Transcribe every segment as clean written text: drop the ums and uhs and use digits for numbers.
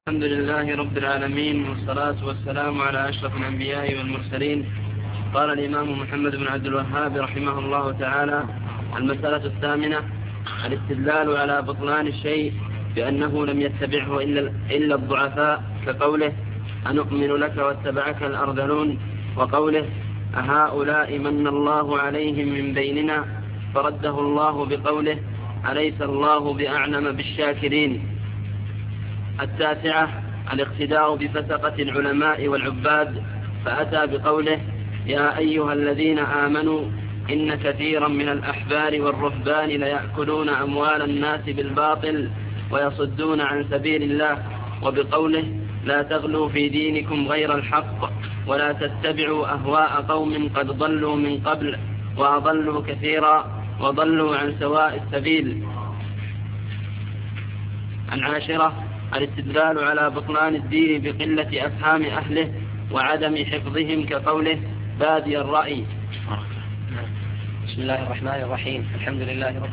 الحمد لله رب العالمين، والصلاة والسلام على أشرف الأنبياء والمرسلين. قال الإمام محمد بن عبد الوهاب رحمه الله تعالى: المسألة الثامنة: الاستدلال على بطلان الشيء بأنه لم يتبعه إلا الضعفاء، كقوله: أنؤمن لك واتبعك الأرذلون، وقوله: أهؤلاء من الله عليهم من بيننا، فرده الله بقوله: أليس الله بأعلم بالشاكرين. التاسعة: الاقتداء بفسقة العلماء والعباد، فأتى بقوله: يا أيها الذين آمنوا إن كثيرا من الأحبار والرهبان ليأكلون أموال الناس بالباطل ويصدون عن سبيل الله، وبقوله: لا تغلوا في دينكم غير الحق ولا تتبعوا أهواء قوم قد ضلوا من قبل وأضلوا كثيرا وضلوا عن سواء السبيل. العاشرة: الاستدلال على بطلان الدين بقلة أفهام أهله وعدم حفظهم، كقوله: بادي الرأي. بسم الله الرحمن الرحيم. الحمد لله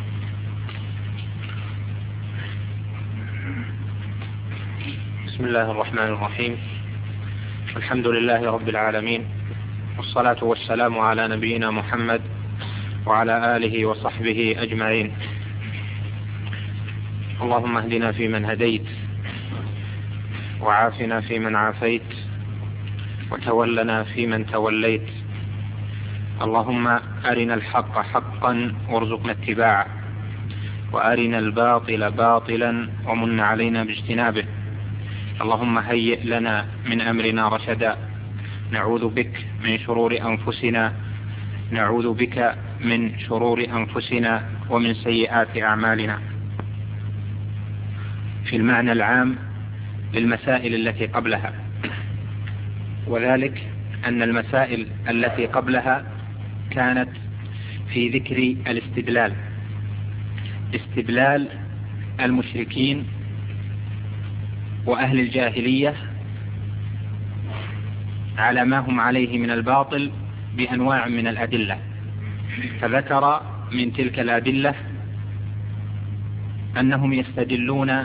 بسم الله الرحمن الرحيم. الحمد لله رب العالمين، والصلاة والسلام على نبينا محمد وعلى آله وصحبه أجمعين. اللهم اهدنا فيمن هديت، وعافنا فيمن عافيت، وتولنا فيمن توليت. اللهم أرنا الحق حقا وارزقنا اتباعه، وأرنا الباطل باطلا ومن علينا باجتنابه. اللهم هيئ لنا من أمرنا رشدا، نعوذ بك من شرور أنفسنا ومن سيئات أعمالنا. في المعنى العام للمسائل التي قبلها، وذلك أن المسائل التي قبلها كانت في ذكر استدلال المشركين وأهل الجاهلية على ما هم عليه من الباطل بأنواع من الأدلة، فذكر من تلك الأدلة أنهم يستدلون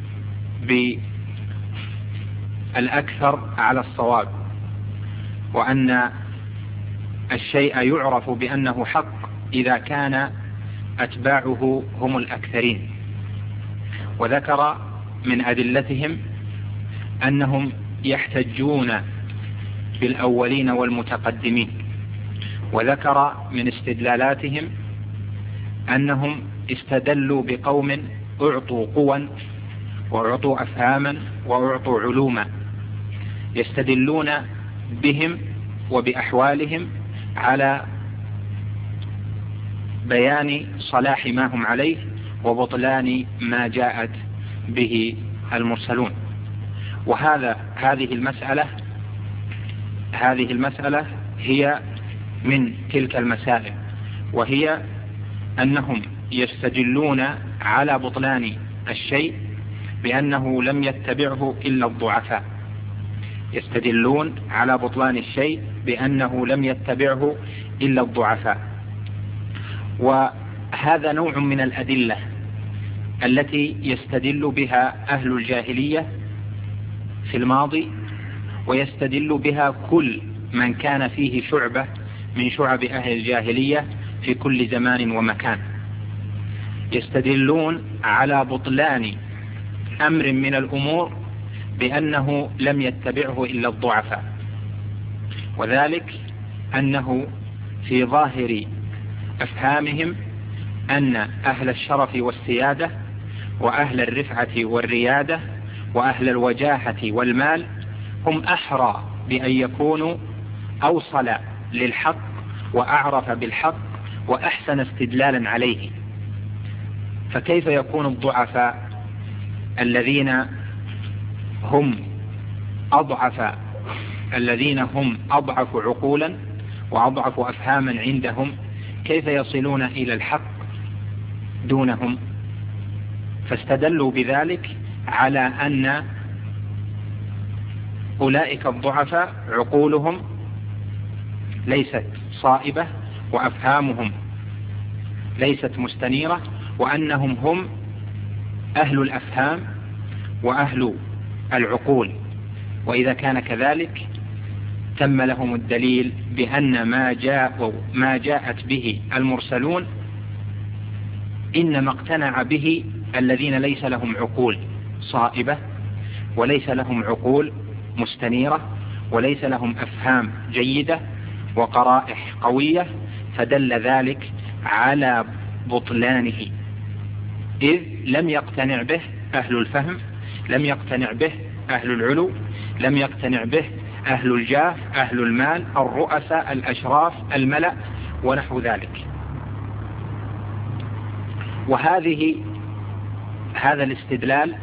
بالأكثر على الصواب، وأن الشيء يعرف بأنه حق إذا كان أتباعه هم الأكثرين. وذكر من أدلتهم أنهم يحتجون بالأولين والمتقدمين. وذكر من استدلالاتهم أنهم استدلوا بقوم أعطوا قوى وأعطوا أفهاما وأعطوا علوما، يستدلون بهم وبأحوالهم على بيان صلاح ما هم عليه وبطلان ما جاءت به المرسلون. هذه المسألة هي من تلك المسائل، وهي أنهم يستدلون على بطلان الشيء بأنه لم يتبعه إلا الضعفاء. يستدلون على بطلان الشيء بأنه لم يتبعه إلا الضعفاء. وهذا نوع من الأدلة التي يستدل بها أهل الجاهلية في الماضي، ويستدل بها كل من كان فيه شعبة من شعب أهل الجاهلية في كل زمان ومكان. يستدلون على بطلان أمر من الأمور بأنه لم يتبعه إلا الضعفاء، وذلك أنه في ظاهر أفهامهم أن أهل الشرف والسيادة وأهل الرفعة والريادة وأهل الوجاهة والمال هم أحرى بأن يكونوا أوصل للحق وأعرف بالحق وأحسن استدلالا عليه. فكيف يكون الضعفاء الذين هم أضعف عقولا وأضعف أفهاما عندهم، كيف يصلون إلى الحق دونهم؟ فاستدلوا بذلك على أن أولئك الضعفاء عقولهم ليست صائبة وأفهامهم ليست مستنيرة، وأنهم هم أهل الأفهام وأهل العقول، وإذا كان كذلك تم لهم الدليل بأن ما جاءت به المرسلون إنما اقتنع به الذين ليس لهم عقول صائبة، وليس لهم عقول مستنيرة، وليس لهم أفهام جيدة وقرائح قوية، فدل ذلك على بطلانه، إذ لم يقتنع به أهل الفهم، لم يقتنع به أهل العلو، لم يقتنع به أهل الجاه، أهل المال، الرؤساء، الأشراف، الملأ ونحو ذلك. هذا الاستدلال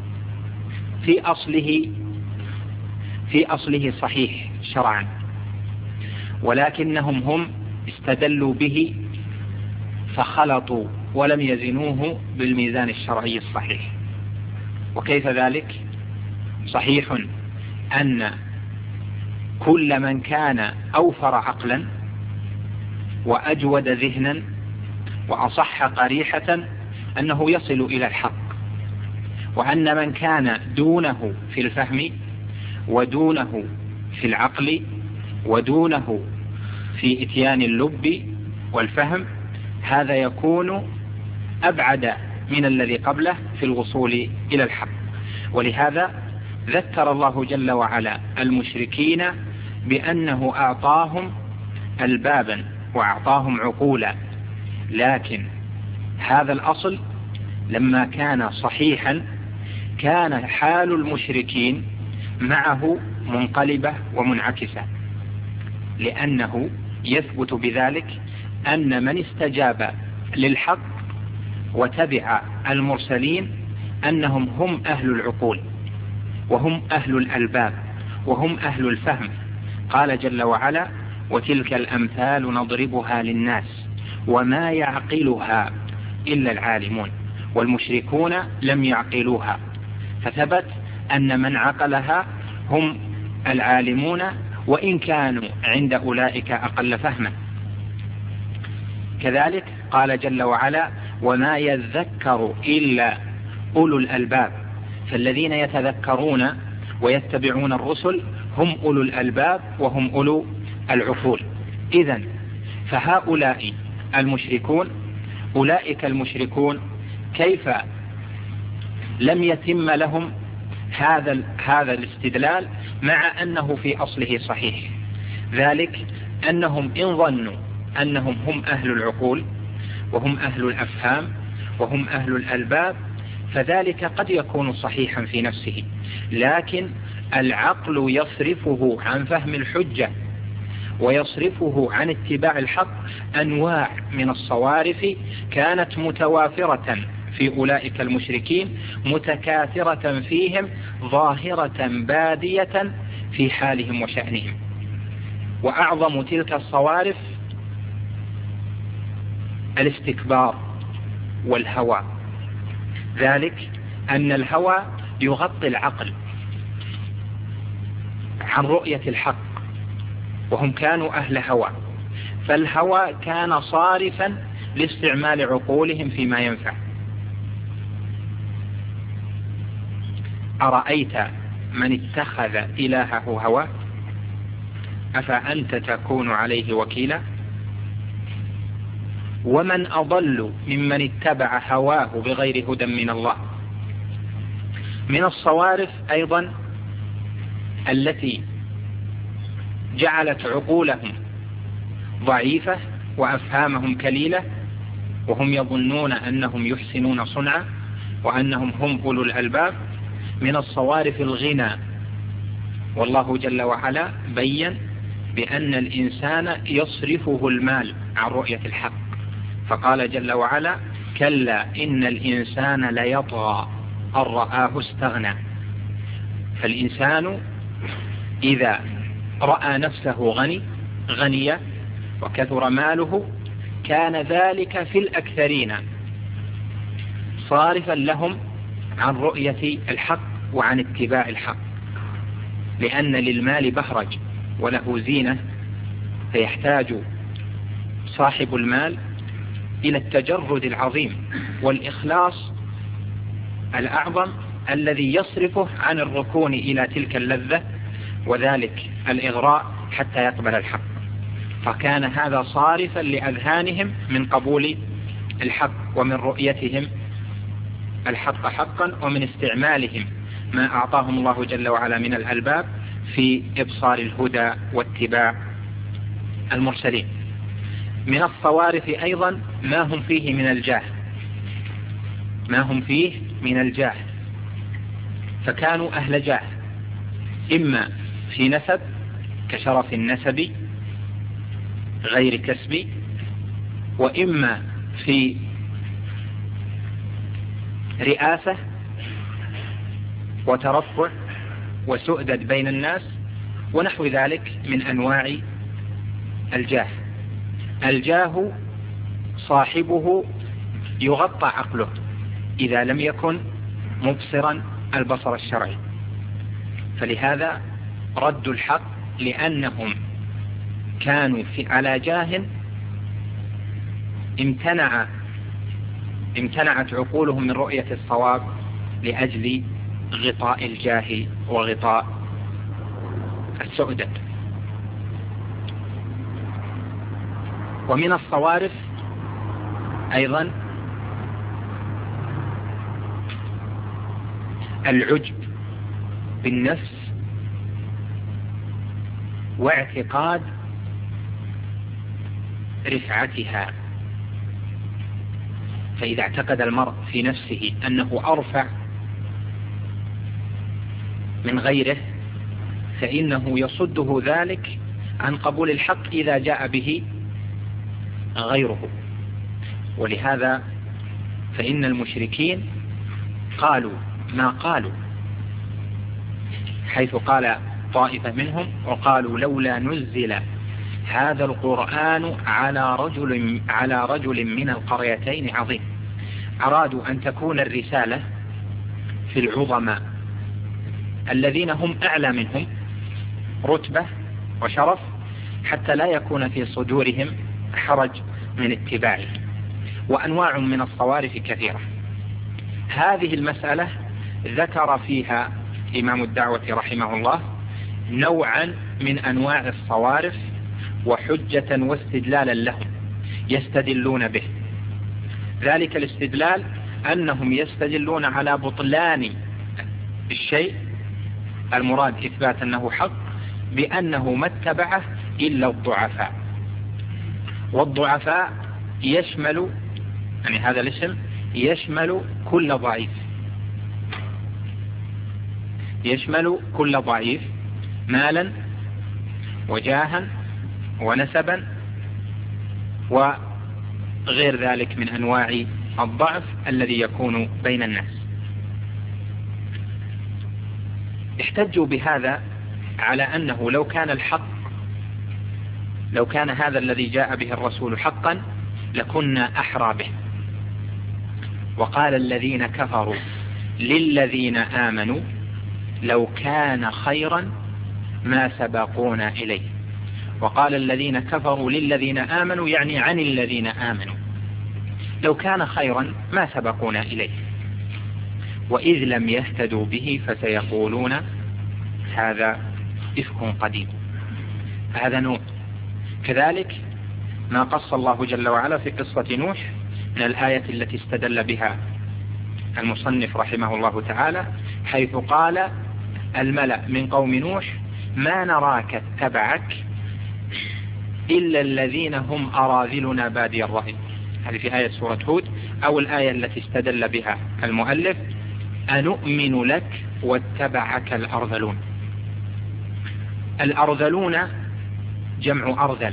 في أصله صحيح شرعا، ولكنهم هم استدلوا به فخلطوا ولم يزنوه بالميزان الشرعي الصحيح. وكيف ذلك؟ صحيح أن كل من كان أوفر عقلا وأجود ذهنا وأصح قريحة أنه يصل إلى الحق، وأن من كان دونه في الفهم ودونه في العقل ودونه في إتيان اللب والفهم هذا يكون أبعد من الذي قبله في الوصول إلى الحق. ولهذا ذكر الله جل وعلا المشركين بأنه أعطاهم ألبابا وأعطاهم عقولا، لكن هذا الأصل لما كان صحيحا كان حال المشركين معه منقلبة ومنعكسة، لأنه يثبت بذلك أن من استجاب للحق وتبع المرسلين أنهم هم أهل العقول وهم أهل الألباب وهم أهل الفهم. قال جل وعلا: وتلك الأمثال نضربها للناس وما يعقلها إلا العالمون. والمشركون لم يعقلوها، فثبت أن من عقلها هم العالمون، وإن كانوا عند أولئك أقل فهما. كذلك قال جل وعلا: وما يذكر إلا أولو الألباب. فالذين يتذكرون ويتبعون الرسل هم أولو الألباب وهم أولو العقول. إذن فهؤلاء المشركون، أولئك المشركون كيف لم يتم لهم هذا الاستدلال مع أنه في أصله صحيح؟ ذلك أنهم إن ظنوا أنهم هم أهل العقول وهم أهل الأفهام وهم أهل الألباب فذلك قد يكون صحيحا في نفسه، لكن العقل يصرفه عن فهم الحجة ويصرفه عن اتباع الحق. أنواع من الصوارف كانت متوافرة في أولئك المشركين، متكاثرة فيهم، ظاهرة بادية في حالهم وشأنهم. وأعظم تلك الصوارف الاستكبار والهوى، ذلك أن الهوى يغطي العقل عن رؤية الحق، وهم كانوا أهل هوى، فالهوى كان صارفا لاستعمال عقولهم فيما ينفع. أرأيت من اتخذ إلهه هواه أفأنت تكون عليه وكيلا؟ ومن أضل ممن اتبع هواه بغير هدى من الله. من الصوارف أيضا التي جعلت عقولهم ضعيفة وأفهامهم كليلة وهم يظنون أنهم يحسنون صنعا وأنهم هم أولو الألباب، من الصوارف الغنى. والله جل وعلا بين بأن الإنسان يصرفه المال عن رؤية الحق، فقال جل وعلا: كلا إن الإنسان ليطغى أن رآه استغنى. فالإنسان إذا رأى نفسه غني وكثر ماله كان ذلك في الأكثرين صارفا لهم عن رؤية الحق وعن اتباع الحق، لأن للمال بهرج وله زينة، فيحتاج صاحب المال إلى التجرد العظيم والإخلاص الأعظم الذي يصرفه عن الركون إلى تلك اللذة، وذلك الإغراء حتى يقبل الحق. فكان هذا صارفا لأذهانهم من قبول الحق ومن رؤيتهم الحق حقا ومن استعمالهم ما أعطاهم الله جل وعلا من الألباب في إبصار الهدى واتباع المرسلين. من الصوارف أيضا ما هم فيه من الجاه، فكانوا أهل جاه، إما في نسب كشرف النسب غير كسبي، وإما في رئاسة وترفع وسؤدد بين الناس ونحو ذلك من أنواع الجاه. الجاه صاحبه يغطى عقله إذا لم يكن مبصرا البصر الشرعي، فلهذا ردوا الحق لأنهم كانوا على جاه امتنعت عقولهم من رؤية الصواب لأجل غطاء الجاه وغطاء السؤدد. ومن الصوارف أيضا العجب بالنفس واعتقاد رفعتها، فإذا اعتقد المرء في نفسه أنه أرفع من غيره فإنه يصده ذلك عن قبول الحق إذا جاء به غيره. ولهذا فإن المشركين قالوا ما قالوا، حيث قال طائفة منهم وقالوا لولا نزل هذا القرآن على رجل من القريتين عظيم. أرادوا أن تكون الرسالة في العظماء الذين هم أعلى منهم رتبة وشرف، حتى لا يكون في صدورهم حرج من اتباعه. وأنواع من الصوارف كثيرة. هذه المسألة ذكر فيها إمام الدعوة رحمه الله نوعا من أنواع الصوارف وحجة واستدلالا لهم يستدلون به. ذلك الاستدلال أنهم يستدلون على بطلان الشيء المراد إثبات أنه حق بأنه ما اتبعه إلا الضعفاء. والضعفاء يشمل، يعني هذا الاسم يشمل كل ضعيف، يشمل كل ضعيف مالا وجاها ونسبا وغير ذلك من أنواع الضعف الذي يكون بين الناس. احتجوا بهذا على أنه لو كان هذا الذي جاء به الرسول حقا لكنا أحرى به. وقال الذين كفروا للذين آمنوا لو كان خيرا ما سبقونا إليه. وقال الذين كفروا للذين آمنوا يعني عن الذين آمنوا لو كان خيرا ما سبقونا إليه، وإذ لم يهتدوا به فسيقولون هذا إفك قديم. هذا نوع. كذلك ما قص الله جل وعلا في قصة نوح من الآية التي استدل بها المصنف رحمه الله تعالى، حيث قال الملأ من قوم نوح ما نراك اتبعك إلا الذين هم أراذلنا بادي الرأي. هذه في آية سورة هود. أو الآية التي استدل بها المؤلف أنؤمن لك واتبعك الأرذلون. الأرذلون جمع أرذل،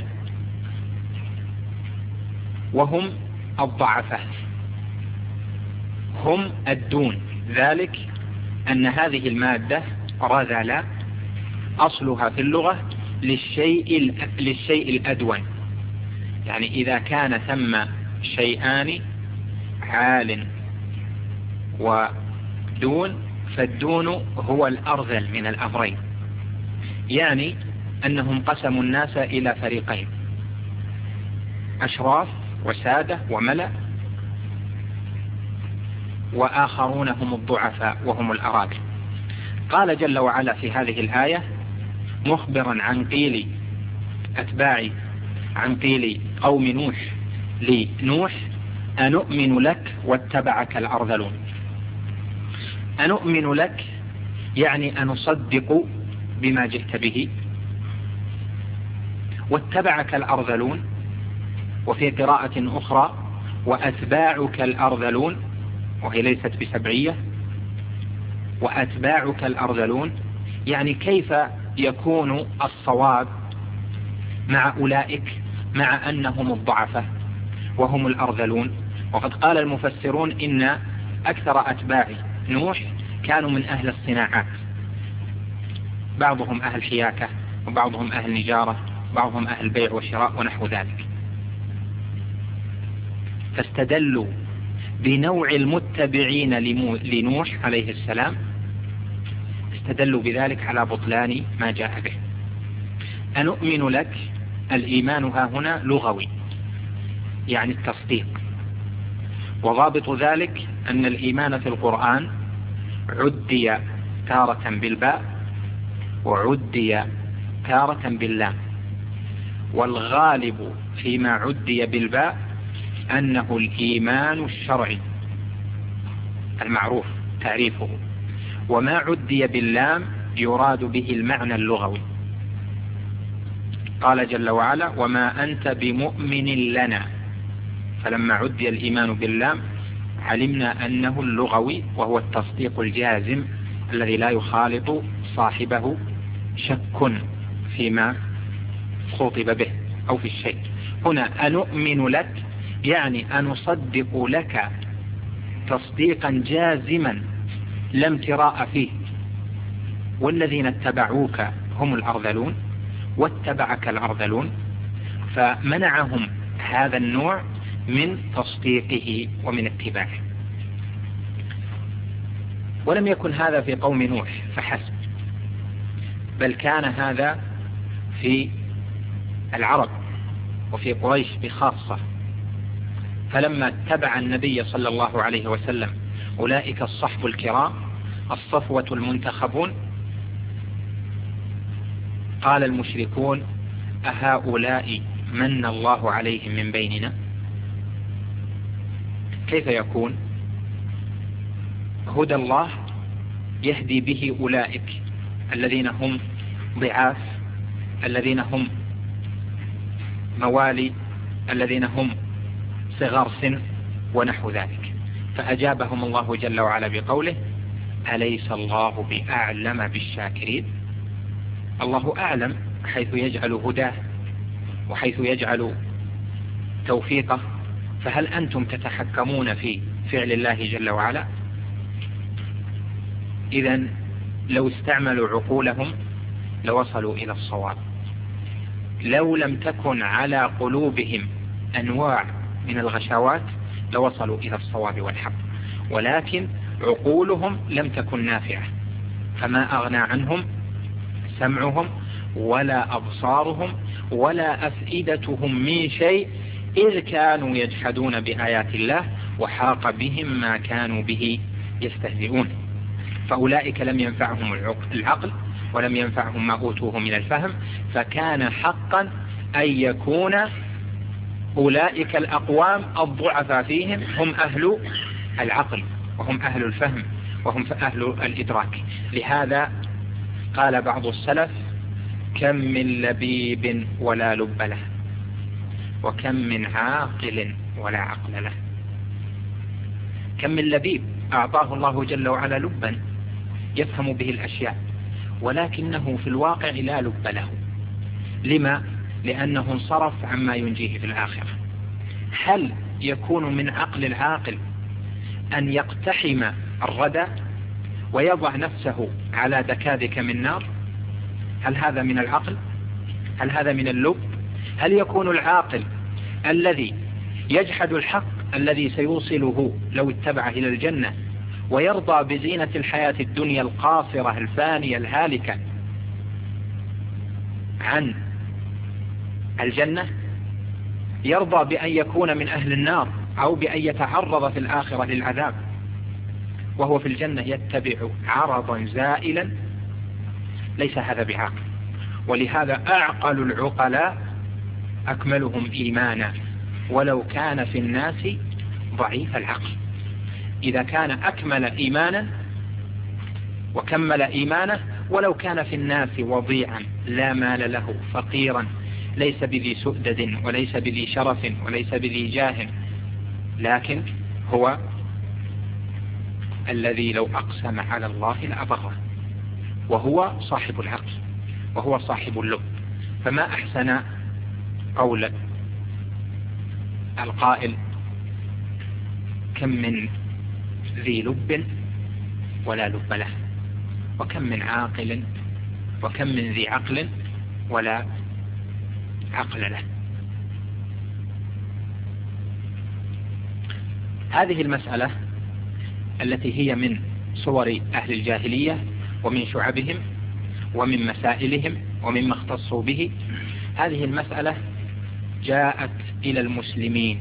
وهم الضعفاء، هم الدون. ذلك أن هذه المادة رذل أصلها في اللغة للشيء الأدون، يعني إذا كان ثم شيئان عال ودون فالدون هو الأرذل من الأمرين. يعني أنهم قسموا الناس إلى فريقين، أشراف وسادة وملأ، وآخرون هم الضعفاء وهم الأراذل. قال جل وعلا في هذه الآية مخبرا عن قيل أتباع عن قيل قوم نوح لنوح: أنؤمن لك واتبعك الأرذلون. أنؤمن لك يعني أنصدق بما جئت به، واتبعك الأرذلون، وفي قراءة أخرى وأتباعك الأرذلون، وهي ليست بسبعية. وأتباعك الأرذلون يعني كيف يكون الصواب مع أولئك مع أنهم الضعفة وهم الأرذلون؟ وقد قال المفسرون إن أكثر أتباع نوح كانوا من أهل الصناعات، بعضهم أهل حياكة وبعضهم أهل نجارة وبعضهم أهل بيع وشراء ونحو ذلك. فاستدلوا بنوع المتبعين لنوح عليه السلام، استدلوا بذلك على بطلان ما جاء به. أنؤمن لك، الإيمان ها هنا لغوي يعني التصديق، وضابط ذلك أن الإيمان في القرآن عدي تارة بالباء وعدي تارة باللام، والغالب فيما عدي بالباء أنه الإيمان الشرعي المعروف تعريفه، وما عدي باللام يراد به المعنى اللغوي. قال جل وعلا: وما أنت بمؤمن لنا. فلما عدي الإيمان باللام علمنا أنه اللغوي، وهو التصديق الجازم الذي لا يخالط صاحبه شك فيما خطب به أو في الشيء. هنا أنؤمن لك يعني أنصدق لك تصديقا جازما لا امتراء فيه، والذين اتبعوك هم الأرذلون واتبعك الأرذلون، فمنعهم هذا النوع من تصديقه ومن اتباعه. ولم يكن هذا في قوم نوح فحسب، بل كان هذا في العرب وفي قريش بخاصة. فلما اتبع النبي صلى الله عليه وسلم أولئك الصحب الكرام الصفوة المنتخبون، قال المشركون: أهؤلاء من الله عليهم من بيننا؟ كيف يكون؟ هدى الله يهدي به أولئك الذين هم ضعاف، الذين هم موالي، الذين هم صغار سن ونحو ذلك. فأجابهم الله جل وعلا بقوله: أليس الله بأعلم بالشاكرين؟ الله أعلم حيث يجعل هداه وحيث يجعل توفيقه، فهل أنتم تتحكمون في فعل الله جل وعلا؟ إذن لو استعملوا عقولهم لوصلوا إلى الصواب. لو لم تكن على قلوبهم أنواع من الغشاوات لوصلوا إلى الصواب والحق، ولكن عقولهم لم تكن نافعة، فما أغنى عنهم سمعهم ولا أبصارهم ولا أفئدتهم من شيء، إذ كانوا يجحدون بآيات الله وحاق بهم ما كانوا به يستهزئون. فأولئك لم ينفعهم العقل ولم ينفعهم ما أوتوه من الفهم، فكان حقا أن يكون أولئك الأقوام الضعفاء فيهم هم أهل العقل وهم أهل الفهم وهم أهل الإدراك. لهذا قال بعض السلف: كم من لبيب ولا لب له، وكم من عاقل ولا عقل له. كم من لبيب أعطاه الله جل وعلا لبا يفهم به الأشياء، ولكنه في الواقع لا لب له. لما؟ لأنه انصرف عما ينجيه في الآخرة. هل يكون من عقل العاقل أن يقتحم الردى ويضع نفسه على دكادك من نار؟ هل هذا من العقل؟ هل هذا من اللب؟ هل يكون العاقل الذي يجحد الحق الذي سيوصله لو اتبع إلى الجنة ويرضى بزينة الحياة الدنيا القاصرة الفانية الهالكة عن الجنة، يرضى بأن يكون من أهل النار أو بأن يتعرض في الآخرة للعذاب؟ وهو في الجنة يتبع عرضا زائلا، ليس هذا بعاقل. ولهذا أعقل العقلاء أكملهم إيمانا ولو كان في الناس ضعيف العقل. إذا كان أكمل إيمانا وكمل إيمانه ولو كان في الناس وضيعا لا مال له فقيرا ليس بذي سؤدد وليس بذي شرف وليس بذي جاه، لكن هو الذي لو أقسم على الله لأبره، وهو صاحب العقل وهو صاحب اللب. فما أحسن قول القائل: كم من ذي لب ولا لب له، وكم من عاقل وكم من ذي عقل ولا عقل له. هذه المسألة التي هي من صور أهل الجاهلية ومن شعبهم ومن مسائلهم ومما اختصوا به، هذه المسألة جاءت إلى المسلمين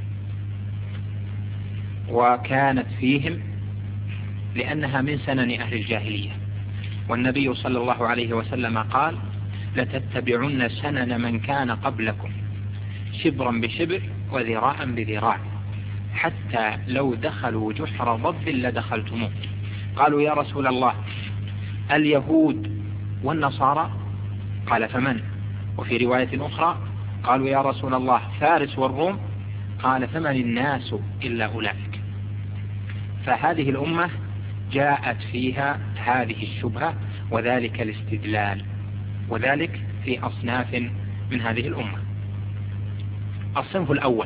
وكانت فيهم لأنها من سنن أهل الجاهلية. والنبي صلى الله عليه وسلم قال: لتتبعن سنن من كان قبلكم شبرا بشبر وذراعا بذراع حتى لو دخلوا جحر ضب لدخلتموه. قالوا: يا رسول الله، اليهود والنصارى؟ قال: فمن؟ وفي رواية أخرى قالوا: يا رسول الله، فارس والروم؟ قال: فمن الناس إلا أولئك. فهذه الأمة جاءت فيها هذه الشبهة وذلك الاستدلال، وذلك في أصناف من هذه الأمة. الصنف الأول: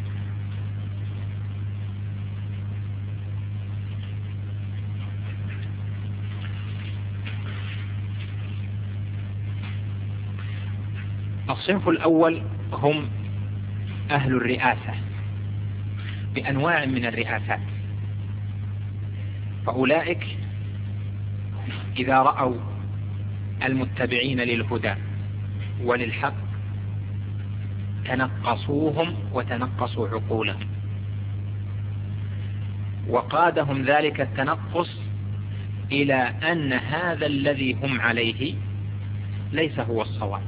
الصنف الأول هم أهل الرئاسة بأنواع من الرئاسات. فأولئك إذا رأوا المتبعين للهدى وللحق تنقصوهم وتنقصوا عقولهم، وقادهم ذلك التنقص إلى أن هذا الذي هم عليه ليس هو الصواب.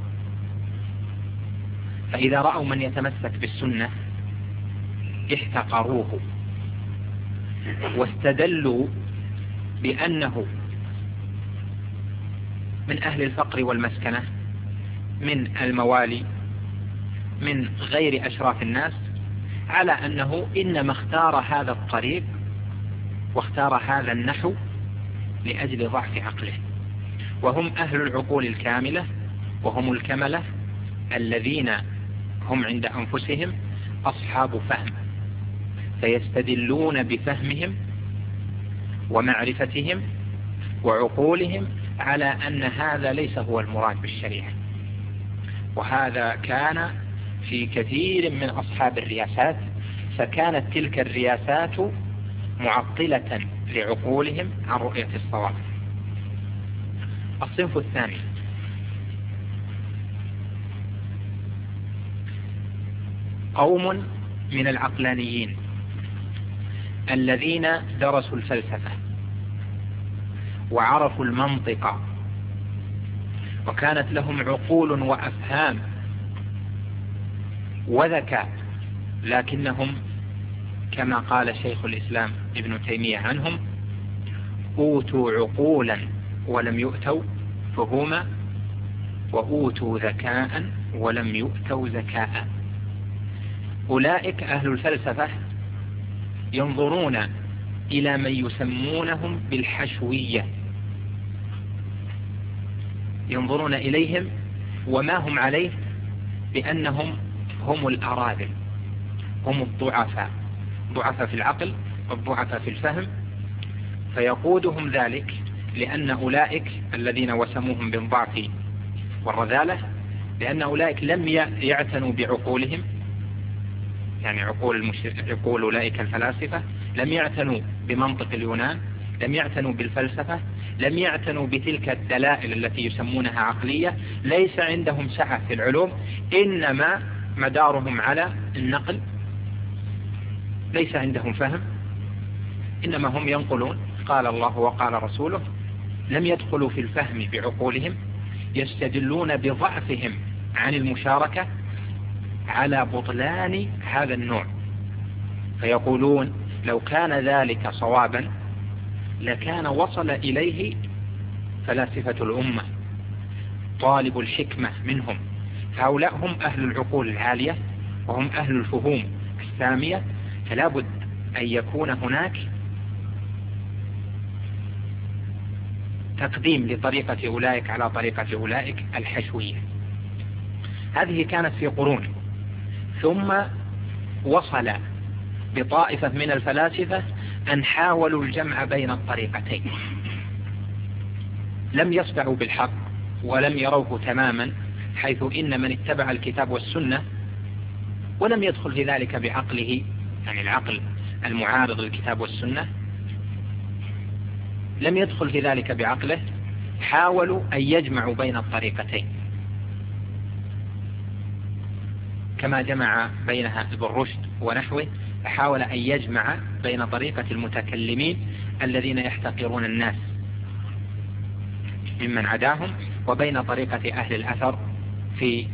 فإذا رأوا من يتمسك بالسنة احتقروه واستدلوا بأنه من أهل الفقر والمسكنة، من الموالي، من غير أشراف الناس، على أنه إنما اختار هذا الطريق واختار هذا النحو لأجل ضعف عقله. وهم أهل العقول الكاملة وهم الكملة الذين هم عند أنفسهم أصحاب فهم، فيستدلون بفهمهم ومعرفتهم وعقولهم على أن هذا ليس هو المراد بالشريعة. وهذا كان في كثير من أصحاب الرياسات، فكانت تلك الرياسات معطلة لعقولهم عن رؤية الصواب. الصنف الثاني: قوم من العقلانيين الذين درسوا الفلسفة وعرفوا المنطق وكانت لهم عقول وأفهام وذكاء، لكنهم كما قال شيخ الإسلام ابن تيمية عنهم: أوتوا عقولا ولم يؤتوا فهوما، وأوتوا ذكاء ولم يؤتوا ذكاء. أولئك أهل الفلسفة ينظرون إلى من يسمونهم بالحشوية، ينظرون إليهم وما هم عليه بأنهم هم الأراذل، هم الضعفاء، ضعفاء في العقل والضعفاء في الفهم، فيقودهم ذلك لأن أولئك الذين وسموهم بالضعف والرذالة، لأن أولئك لم يعتنوا بعقولهم، يعني عقول أولئك الفلاسفة لم يعتنوا بمنطق اليونان، لم يعتنوا بالفلسفة، لم يعتنوا بتلك الدلائل التي يسمونها عقلية، ليس عندهم سعة في العلوم، إنما مدارهم على النقل، ليس عندهم فهم إنما هم ينقلون قال الله وقال رسوله، لم يدخلوا في الفهم بعقولهم، يستدلون بضعفهم عن المشاركة على بطلان هذا النوع، فيقولون لو كان ذلك صوابا لكان وصل إليه فلاسفة الأمة طالب الحكمة منهم، هؤلاء هم أهل العقول العالية وهم أهل الفهوم السامية، فلا بد أن يكون هناك تقديم لطريقة أولئك على طريقة أولئك الحشوية. هذه كانت في قرون، ثم وصل بطائفة من الفلاسفة أن حاولوا الجمع بين الطريقتين، لم يصدعوا بالحق ولم يروه تماما، حيث إن من اتبع الكتاب والسنة ولم يدخل في ذلك بعقله، يعني العقل المعارض للكتاب والسنة لم يدخل في ذلك بعقله، حاولوا أن يجمعوا بين الطريقتين كما جمع بينها ابن رشد ونحوه، فحاول أن يجمع بين طريقة المتكلمين الذين يحتقرون الناس ممن عداهم وبين طريقة أهل الأثر في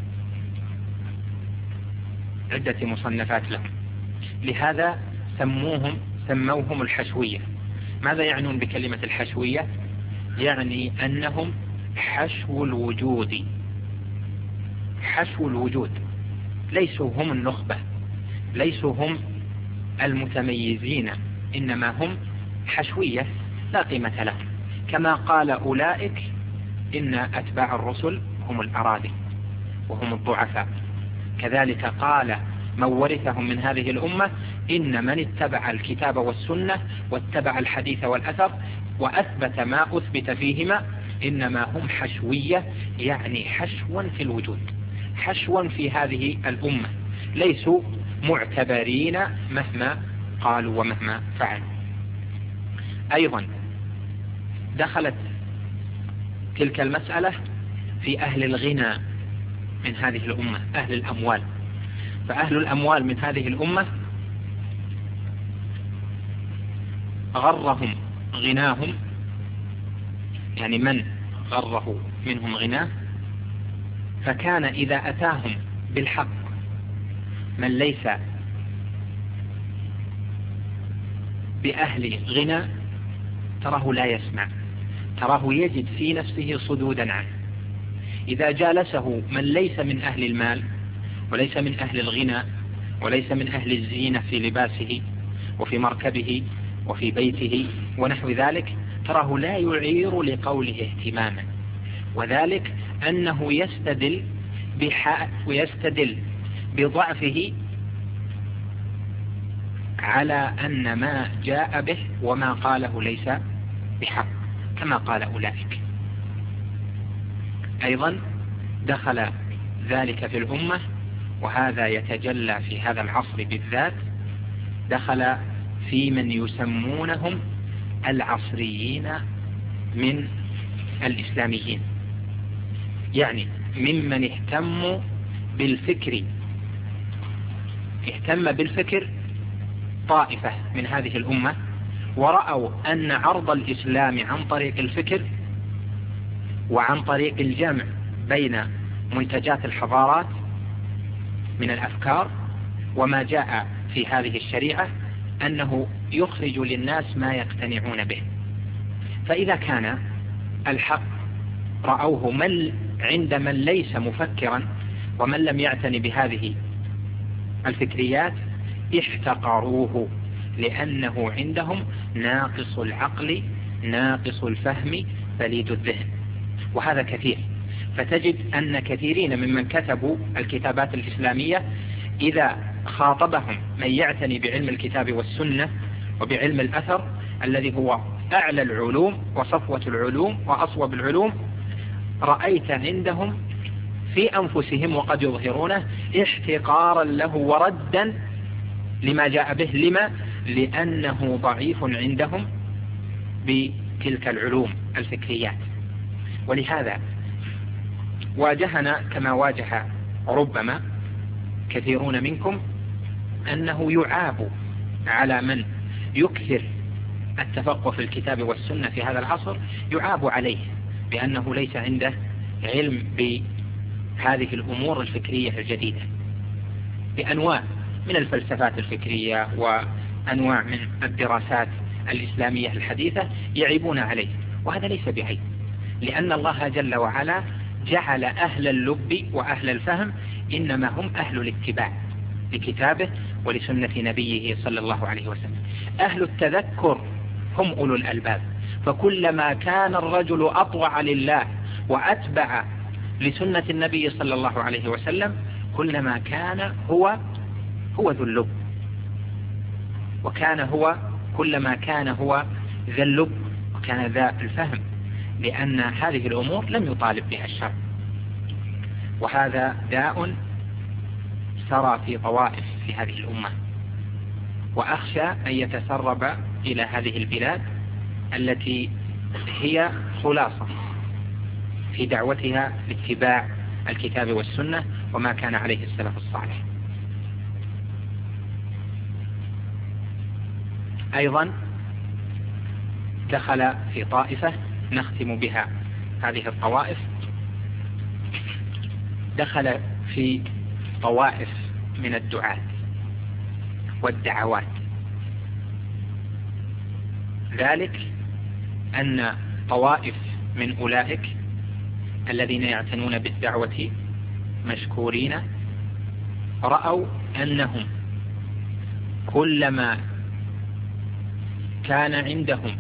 عدة مصنفات لهم. لهذا سموهم الحشوية. ماذا يعنون بكلمة الحشوية؟ يعني أنهم حشو الوجود، حشو الوجود، ليسوا هم النخبة، ليسوا هم المتميزين، إنما هم حشوية لا قيمة لهم، كما قال أولئك إن أتباع الرسل هم الأراذل وهم الضعفاء، كذلك قال من ورثهم من هذه الأمة إن من اتبع الكتاب والسنة واتبع الحديث والأثر وأثبت ما أثبت فيهما إنما هم حشوية، يعني حشوا في الوجود، حشوا في هذه الأمة، ليسوا معتبرين مهما قالوا ومهما فعلوا. أيضا دخلت تلك المسألة في أهل الغنى من هذه الأمة، أهل الأموال، فأهل الأموال من هذه الأمة غرهم غناهم، يعني من غره منهم غناه، فكان إذا أتاهم بالحق من ليس بأهل غنى تراه لا يسمع، تراه يجد في نفسه صدودا عنه. إذا جالسه من ليس من أهل المال وليس من أهل الغنى وليس من أهل الزينة في لباسه وفي مركبه وفي بيته ونحو ذلك، تراه لا يعير لقوله اهتماما، وذلك أنه يستدل بضعفه على أن ما جاء به وما قاله ليس بحق، كما قال أولئك. أيضا دخل ذلك في الأمة، وهذا يتجلى في هذا العصر بالذات، دخل في من يسمونهم العصريين من الإسلاميين، يعني ممن اهتم بالفكر طائفة من هذه الأمة، ورأوا أن عرض الإسلام عن طريق الفكر وعن طريق الجمع بين منتجات الحضارات من الأفكار وما جاء في هذه الشريعة أنه يخرج للناس ما يقتنعون به. فإذا كان الحق رأوه عند من ليس مفكرا ومن لم يعتني بهذه الفكريات احتقروه، لأنه عندهم ناقص العقل ناقص الفهم بليد الذهن، وهذا كثير. فتجد أن كثيرين ممن كتبوا الكتابات الإسلامية إذا خاطبهم من يعتني بعلم الكتاب والسنة وبعلم الأثر الذي هو أعلى العلوم وصفوة العلوم وأصوب العلوم، رأيت عندهم في أنفسهم وقد يظهرونه احتقارا له وردا لما جاء به. لما؟ لأنه ضعيف عندهم بتلك العلوم الفكريات. ولهذا واجهنا كما واجه ربما كثيرون منكم أنه يعاب على من يكثر التفقه في الكتاب والسنة في هذا العصر يعاب عليه بأنه ليس عنده علم بهذه الأمور الفكرية الجديدة، بأنواع من الفلسفات الفكرية وأنواع من الدراسات الإسلامية الحديثة يعيبون عليه، وهذا ليس بعيب، لأن الله جل وعلا جعل أهل اللب وأهل الفهم إنما هم أهل الاتباع لكتابه ولسنة نبيه صلى الله عليه وسلم. أهل التذكر هم أولو الألباب، فكلما كان الرجل أطوع لله وأتبع لسنة النبي صلى الله عليه وسلم كلما كان هو ذو اللب، كلما كان هو ذا اللب وكان ذا الفهم، لأن هذه الأمور لم يطالب بها الشرع. وهذا داء سرى في طوائف في هذه الأمة، وأخشى أن يتسرب إلى هذه البلاد التي هي خلاصة في دعوتها لاتباع الكتاب والسنة وما كان عليه السلف الصالح. أيضا دخل في طائفة نختم بها هذه الطوائف، دخل في طوائف من الدعاة والدعوات، ذلك أن طوائف من أولئك الذين يعتنون بالدعوة مشكورين رأوا أنهم كلما كان عندهم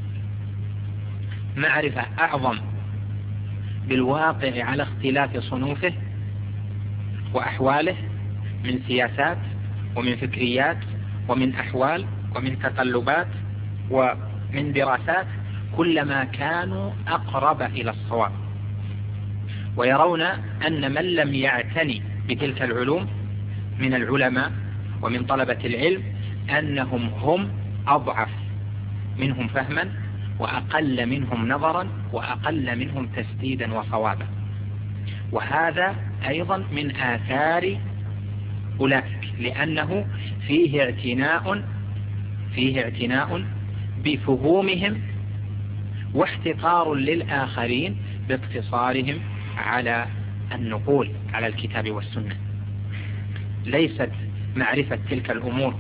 معرفة أعظم بالواقع على اختلاف صنوفه وأحواله من سياسات ومن فكريات ومن أحوال ومن تقلبات ومن دراسات، كلما كانوا أقرب إلى الصواب، ويرون أن من لم يعتني بتلك العلوم من العلماء ومن طلبة العلم أنهم هم أضعف منهم فهما وأقل منهم نظرا وأقل منهم تسديدا وصوابا. وهذا أيضا من آثار أولئك، لأنه فيه اعتناء بفهومهم واحتقار للآخرين باقتصارهم على النقول على الكتاب والسنة. ليست معرفة تلك الأمور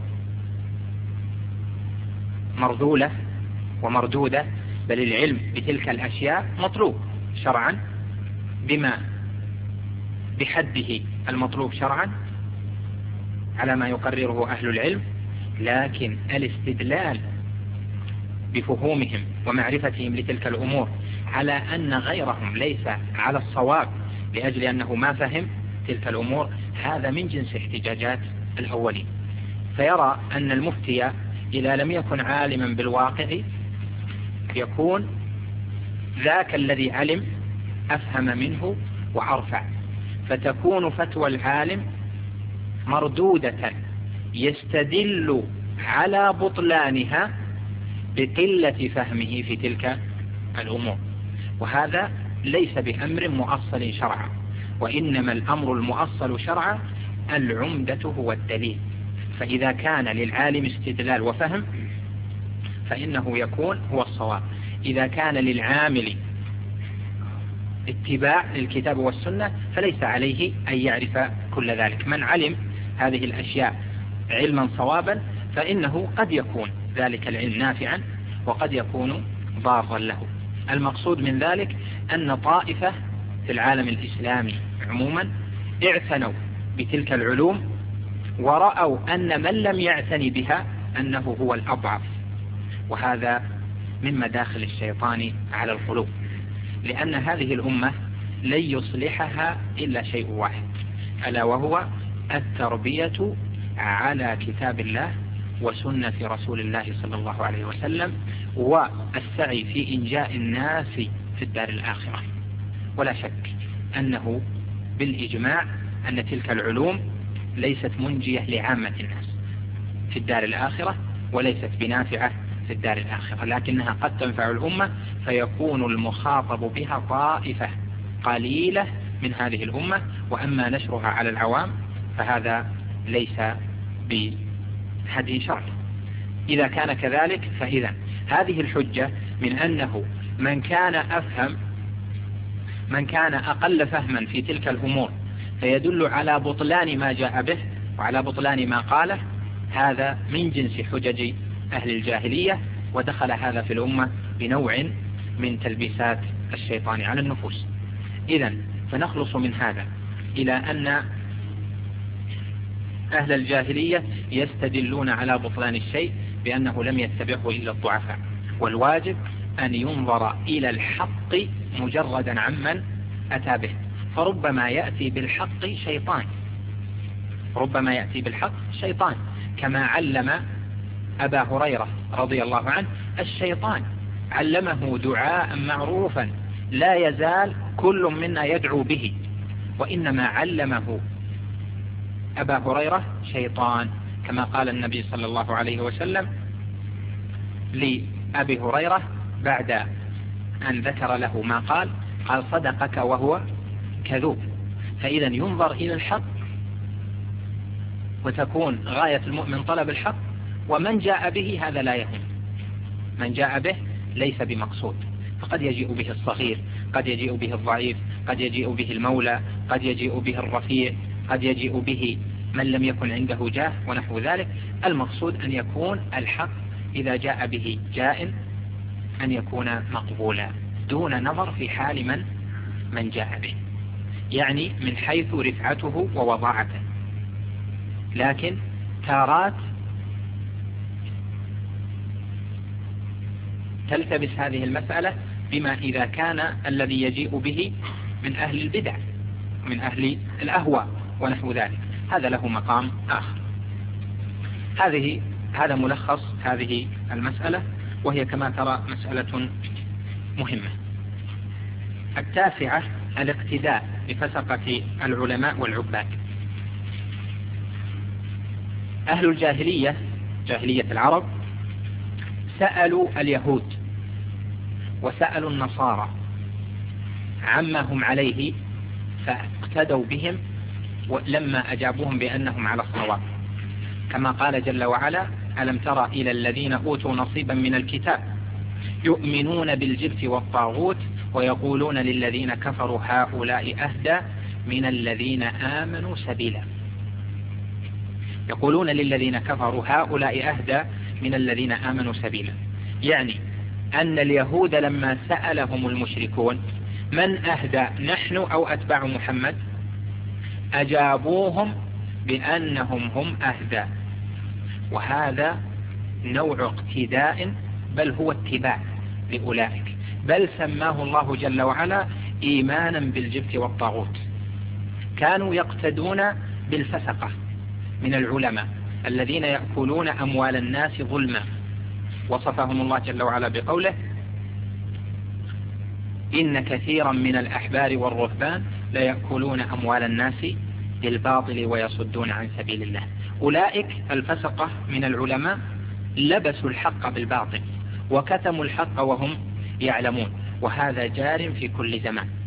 مرذولة ومردودة، بل العلم بتلك الأشياء مطلوب شرعا بما بحده المطلوب شرعا على ما يقرره أهل العلم، لكن الاستدلال بفهومهم ومعرفتهم لتلك الأمور على أن غيرهم ليس على الصواب لأجل أنه ما فهم تلك الأمور، هذا من جنس احتجاجات الأولين. فيرى أن المفتي إذا لم يكن عالما بالواقع يكون ذاك الذي علم أفهم منه وأرفع، فتكون فتوى العالم مردودة يستدل على بطلانها بقلة فهمه في تلك الأمور، وهذا ليس بأمر مؤصل شرعا، وإنما الأمر المؤصل شرعا العمدة هو الدليل. فإذا كان للعالم استدلال وفهم فإنه يكون هو الصواب. إذا كان للعامل اتباع للكتاب والسنة فليس عليه أن يعرف كل ذلك. من علم هذه الأشياء علما صوابا فإنه قد يكون ذلك العلم نافعا وقد يكون ضارا له. المقصود من ذلك أن طائفة في العالم الإسلامي عموما اعتنوا بتلك العلوم ورأوا أن من لم يعتني بها أنه هو الأضعف، وهذا من مداخل الشيطان على القلوب، لأن هذه الأمة لن يصلحها إلا شيء واحد، ألا وهو التربية على كتاب الله وسنة رسول الله صلى الله عليه وسلم، والسعي في إنجاء الناس في الدار الآخرة. ولا شك أنه بالإجماع أن تلك العلوم ليست منجية لعامة الناس في الدار الآخرة وليست بنافعة في الدار الآخرة، لكنها قد تنفع الأمة فيكون المخاطب بها طائفة قليلة من هذه الأمة، وأما نشرها على العوام فهذا ليس بهدي شرع. إذا كان كذلك فإذا هذه الحجة من أنه من كان أقل فهما في تلك الأمور فيدل على بطلان ما جاء به وعلى بطلان ما قاله، هذا من جنس حجج أهل الجاهلية، ودخل هذا في الأمة بنوع من تلبيسات الشيطان على النفوس. إذن فنخلص من هذا إلى أن أهل الجاهلية يستدلون على بطلان الشيء بأنه لم يتبعه إلا الضعفاء، والواجب أن ينظر إلى الحق مجردا عمن أتى به، فربما يأتي بالحق شيطان، كما علم أبا هريرة رضي الله عنه الشيطان، علمه دعاء معروفا لا يزال كل منا يدعو به، وإنما علمه أبا هريرة شيطان، كما قال النبي صلى الله عليه وسلم لأبي هريرة بعد أن ذكر له ما قال صدقك وهو كذوب. فإذا ينظر إلى الحق، وتكون غاية المؤمن طلب الحق، ومن جاء به هذا لا يهم، من جاء به ليس بمقصود، فقد يجيء به الصغير، قد يجيء به الضعيف، قد يجيء به المولى، قد يجيء به الرفيع، قد يجيء به من لم يكن عنده جاه ونحو ذلك. المقصود أن يكون الحق إذا جاء به جاء أن يكون مقبولا دون نظر في حال من جاء به، يعني من حيث رفعته ووضاعته. لكن تارات تلتبس هذه المسألة بما إذا كان الذي يجيء به من أهل البدع، من أهل الأهواء ونحو ذلك، هذا له مقام آخر. هذا ملخص هذه المسألة، وهي كما ترى مسألة مهمة. التاسعة الاقتداء بفسقة العلماء والعباد. أهل الجاهلية، جاهلية العرب، سألوا اليهود وسألوا النصارى عما هم عليه فاقتدوا بهم لما أجابوهم بأنهم على الصواب، كما قال جل وعلا: ألم تر إلى الذين أوتوا نصيبا من الكتاب يؤمنون بالجبت والطاغوت ويقولون للذين كفروا هؤلاء أهدى من الذين آمنوا سبيلا. يقولون للذين كفروا هؤلاء أهدى من الذين آمنوا سبيلا، يعني أن اليهود لما سألهم المشركون من أهدى، نحن أو أتباع محمد، أجابوهم بأنهم هم أهدى، وهذا نوع اقتداء بل هو اتباع لأولئك، بل سماه الله جل وعلا إيمانا بالجبت والطاغوت. كانوا يقتدون بالفسقة من العلماء الذين يأكلون أموال الناس ظلما، وصفهم الله جل وعلا بقوله: إن كثيرا من الأحبار والرهبان لا يأكلون أموال الناس بالباطل ويصدون عن سبيل الله. أولئك الفسقة من العلماء لبسوا الحق بالباطل وكتموا الحق وهم يعلمون، وهذا جار في كل زمان.